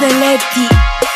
Seleti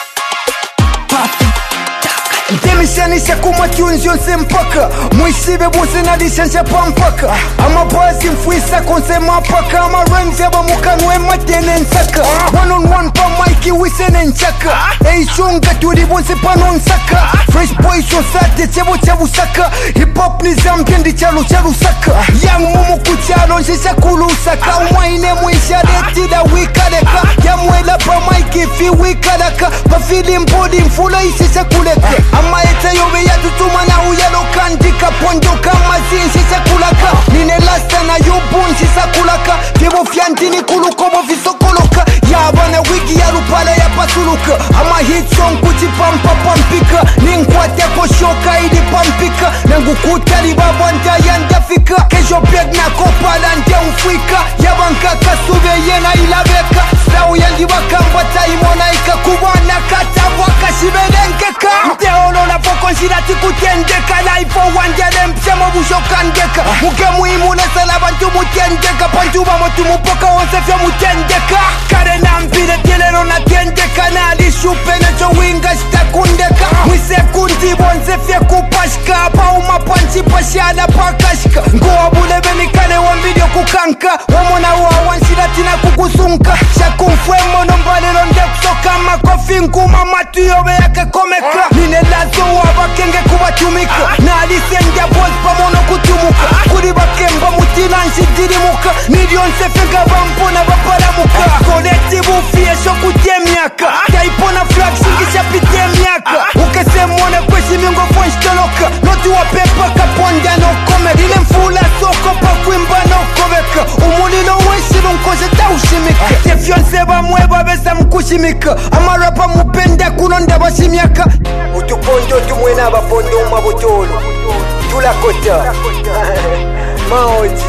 Demishanisha kumatunes yonse mpaka Mwisibe bose nadishansha pampaka Ama basi mfuisa konse mapaka Ama rhymes yaba mukanwe matene nsaka One on one pa maiki wisene nchaka Eishunga turi bonse pano nsaka Fresh boy society chebo chabu saka Hip hop ni zamkendi chalo chalu saka Young mumu kuchalo nshisha kulu saka Umaine mwisha detida wikadeka Yamwela pa maiki fi wikadaka Pafili mbodi mfula ishisha kuleka Ama ete yobe ya tutuma na uyalo kandika Pondo kama zinshisha kulaka Nine lasta na yubun shisha kulaka Tebo fiantini kulukobo visokoloka Yabana wiki ya rupala ya pasuluka Ama hit song kuchipampa pampika Ninkwate koshoka idi pampika Nangu kutari babwanta yandafika Kesho pek na kopala nte mfika Yabanka kasube yena ilabeka Sau yandi wakambata imona ikakubana Katabwa kashibedenkeka Mteolo na fokonshira tikutendeka Life for one jade mpsemo bushokandeka Muke muhimu nesala bantu mutendeka Pantuba motu mupoka onsefya mutendeka Kare na mpire tielero na tendeka Na alishupe na chowinga shitakundeka Mwisekundi bonsefya kupashka Pauma panchi pashala pakashka Ngoa bulebe mikane wambidio kukanka Wamona uawanshira tina kukusunka Shakumfwe mono mbalelo nde kusoka Makofi nkuma matu yobe yake komeka Nine lazo wabakenge kubatumika Na alisendia boss pamono kutumuka Kuri bakemba mutina nshidirimuka Nidionse fenga bampona baparamuka Kolektibu fie shoku miaka Taipona flag shingisha pite miaka Ukese mwone kweshi mingo fonshtoloka Noti wa pepa kaponda no kome Ile mfula soko pa kwimba no koveka Umulilo weshiru nkoshe taushimika Tefyonse bamweba besa mkushimika Amarapa mupenda kulonda bashimyaka Utupondo tumwena abapondo umabutolo Tulakota Maoji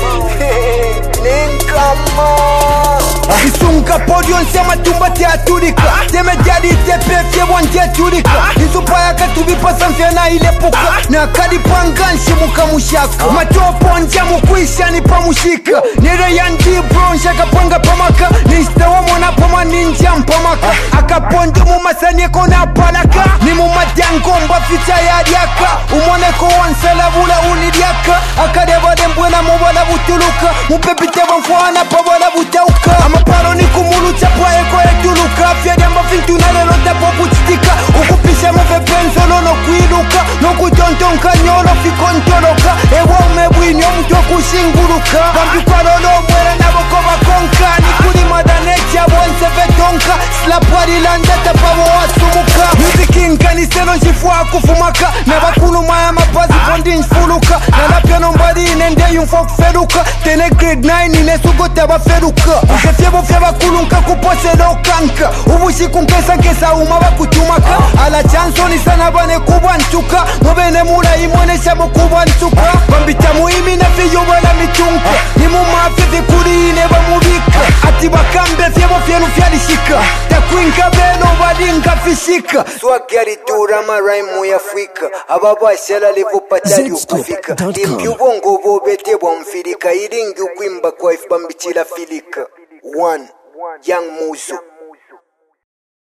Ninkama Isunga podio nsema tumbate aturika Teme jadi tepefye bonje aturika Nizupaya katubipa sanfya na ilepuka Na kadipanga nshimuka mushaka Matopo nja mukuisha nipa mushika Nere yandi bro nshaka panga pamaka Nistawa mwana pama ninja mpamaka Akapondo mumasanye kona palaka Ni mumadangomba ficha ya diaka Umoneko wansela vula unidiaka Akadeba dembwena mubala butuluka Mupepiteba mfuana pabala butauka Amaparo ni kumulu chapwa eko etuluka Fyadamba fintu na lelo dapo kuchitika Ukupisha mufe penzolo no kuiluka No kutontonka nyolo fikontoloka Ewa umebwini omutwa kushinguluka Bambikwa lolo mwere na boko bakonka Nikuli madanecha bonse vetonka Slapwari landa tapabo wasumuka Music inkaniselo nshifua kufumaka Na bakulu maya mapazi fondi nshfuluka Na lapya nombari inende yunfok feluka Tene grade 9 inesugota bafeluka Usefyebo fya bakulu nka kuposelo kanka Ubushiku nkesa nkesa uma bakutumaka Ala chansoni sana bane kubwa ntuka Mubene mula imonesha mukubwa ntuka Bambita muhimi na fiyo wala mitunka Nimu mafi vikuri ine bamubika Ati bakambe fyebo fyelu fyalishika Takwinka beno badinka fishika Swaki alitura maraimu ya Afrika Ababa shala livu patali ukufika Dimpi ubongo bobete bwa mfilika Iringi ukwimba kwa ifbambichila filika One Young Muzo